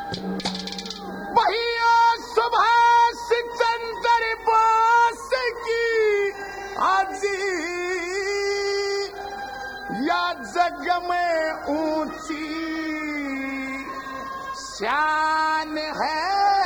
वही सुभाष चंद्र बोस की हाजी या जग में ऊंची शान है।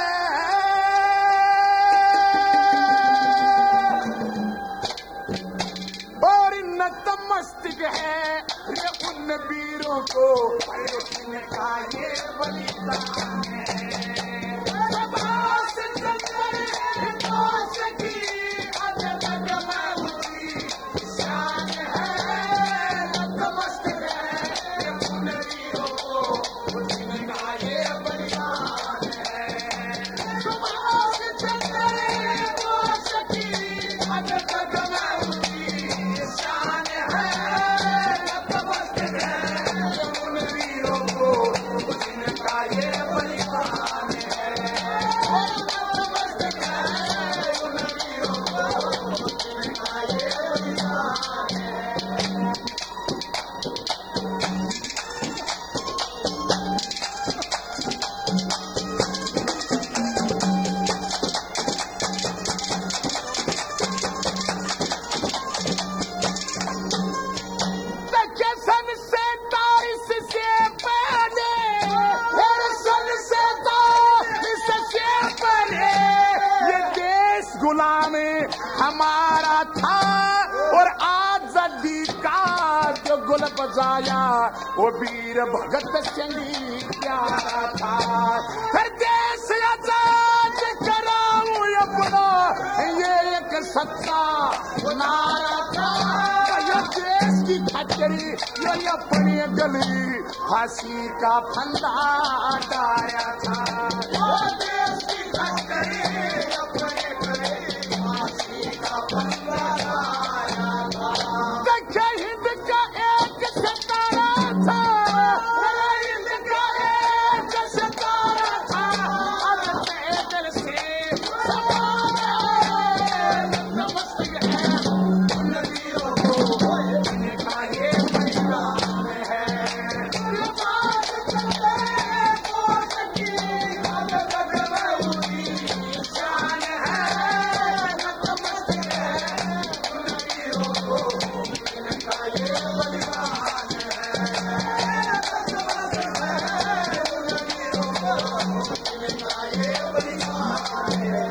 और नतमस्तक है रे उन वीरों को जिनका ये बलिदान है। सुभाष चंद्र बोस की आज जग में ऊंची शान है। नतमस्तक है रे उन वीरों को जिनका ये बलिदान है। सुभाष चंद्र बोस की आज जग में ऊंची शान है। नतमस्तक है उन वीरों को जिनका ये बलिदान है। नतमस्तक है उन वीरों को जिनका ये बलिदान है। सन से 27 से पहले, फिर सन से 27 से पहले ये देश गुलाम हमारा था। और आजादी का जो गुल बजाया वो वीर भगत सिंह प्यारा था। फिर देश आजाद कराऊं अपना ये एक सच्चा नारा था। देश की खचरी ये अपनी गली फांसी का फंदा डाया था। देश की खचरी अपनी गली फांसी का फंदा डाया था। देखा हिंद का एक सितारा था। हिंद का एक सितारा था। अब दिल से समाना नमस्ते है उन वीरों को जिनका ये बलिदान है। सुभाष चंद्र बोस की आज जग में ऊंची शान है। नतमस्तक है उन वीरों को जिनका ये बलिदान है। नतमस्तक है उन वीरों को जिनका ये बलिदान है।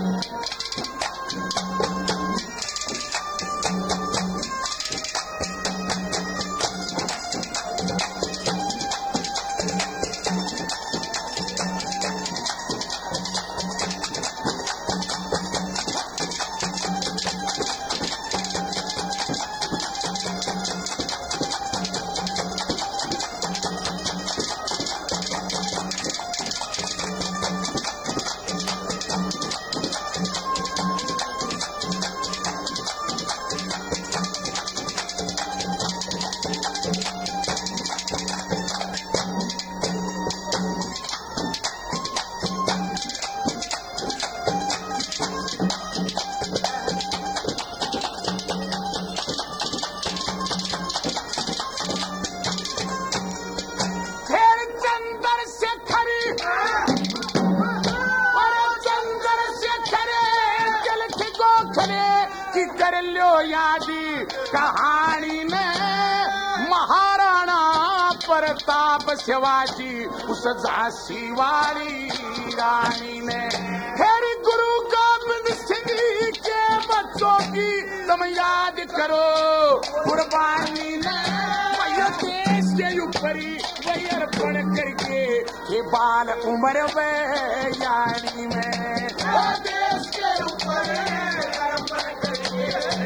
की कर लो यादी कहानी में महाराणा प्रताप शिवाजी उस झांसी वाली रानी ने। फिर गुरु गोविंद सिंह के बच्चों की तुम याद करो कुर्बानी ने। वही देश के ऊपर वही अर्पण करके ये बाल उम्र में यानी में देश के ऊपर अर्पण करके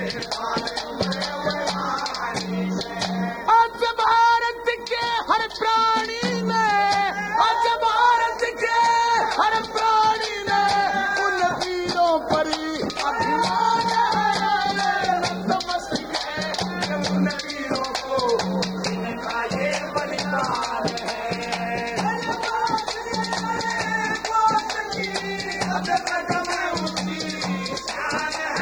आज भारत के हर प्राणी ने, आज भारत के हर प्राणी ने उन वीरों पर अभिमान है। नतमस्तक है उन वीरों को जिनका ये बलिदान है। आज जग में ऊंची शान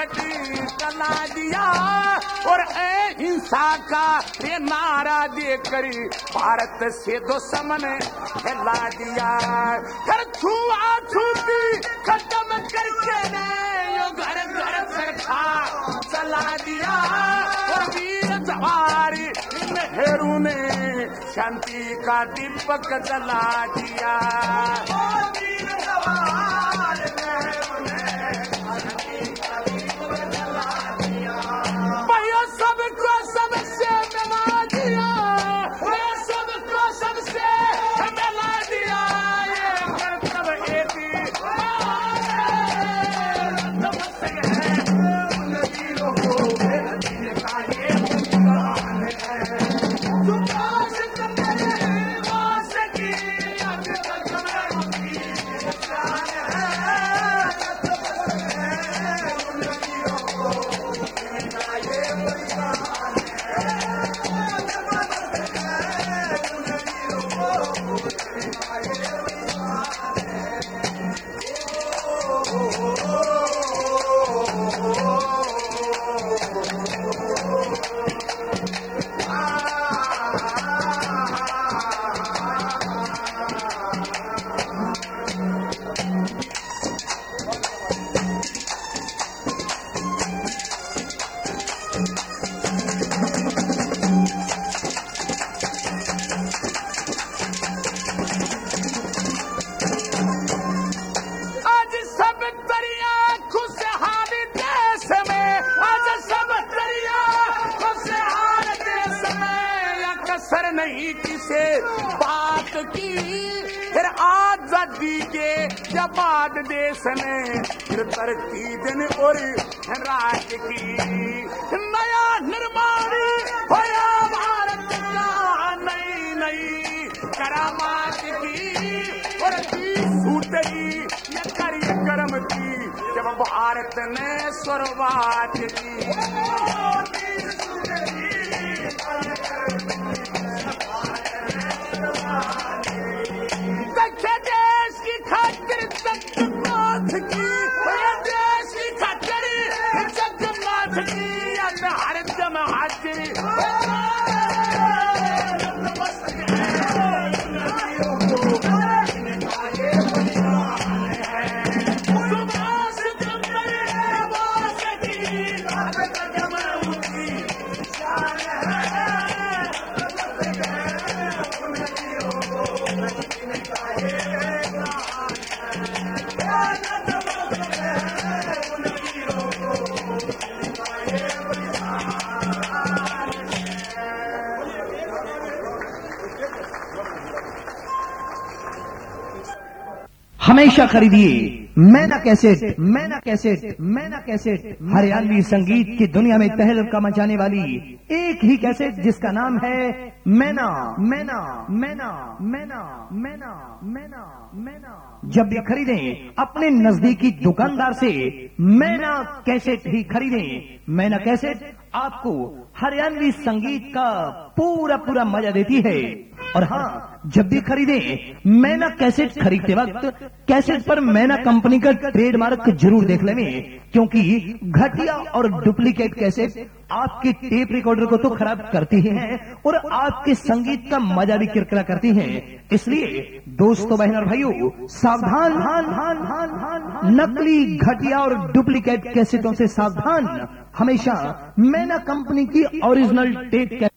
कैसेट चला दिया और अहिंसा का ये नारा देकर भारत से दुश्मन हिला दिया। घर छुआ छूती खत्म करके ने यो घर घर चरखा चला दिया और वीर जवार नेहरू ने शांति का दीपक जला दिया। वीर जवार नेहरू ने शांति का दीपक जला दिया। भाइयों सबको सबसे मिला दिया, सबको सबसे मिला दिया। ये मतलब एक उन वीरों को का ये उदाहरण है। सुभाष चंद्र बोस की नहीं किसे बात की। फिर आजादी के जब बाद देश ने फिर तरक्की दिन और राज की। नया निर्माण होया भारत का नई नई करामात की और सूतरी ये कार्यक्रम की जब भारत ने शुरुआत की। देश की खातिर जगन्नाथ की, देश की खातिर जगन्नाथ की हर दम हाजिर। सुभाष चंद्र बोस की हमेशा खरीदिए मैना कैसेट, मैना कैसेट, मैना कैसेट। हरियाणवी संगीत की दुनिया में तहलका मचाने वाली एक ही कैसेट जिसका नाम है मैना, मैना, मैना, मैना, मैना, मैना, मैना। जब भी खरीदें अपने नजदीकी दुकानदार से मैना कैसेट ही खरीदें। मैना कैसेट आपको हरियाणवी संगीत का पूरा पूरा मजा देती है। और हाँ, जब भी खरीदें मैना कैसेट खरीदते वक्त कैसेट पर मैना कंपनी का ट्रेडमार्क जरूर देख लें, क्योंकि घटिया और डुप्लीकेट कैसेट आपके टेप रिकॉर्डर को तो खराब करती ही हैं और आपके संगीत का मजा भी किरकिरा करती हैं। इसलिए दोस्तों, बहन और भाइयों, सावधान, नकली, घटिया और डुप्लीकेट कैसेटों से सावधान। हमेशा मैना कंपनी की ओरिजिनल टेप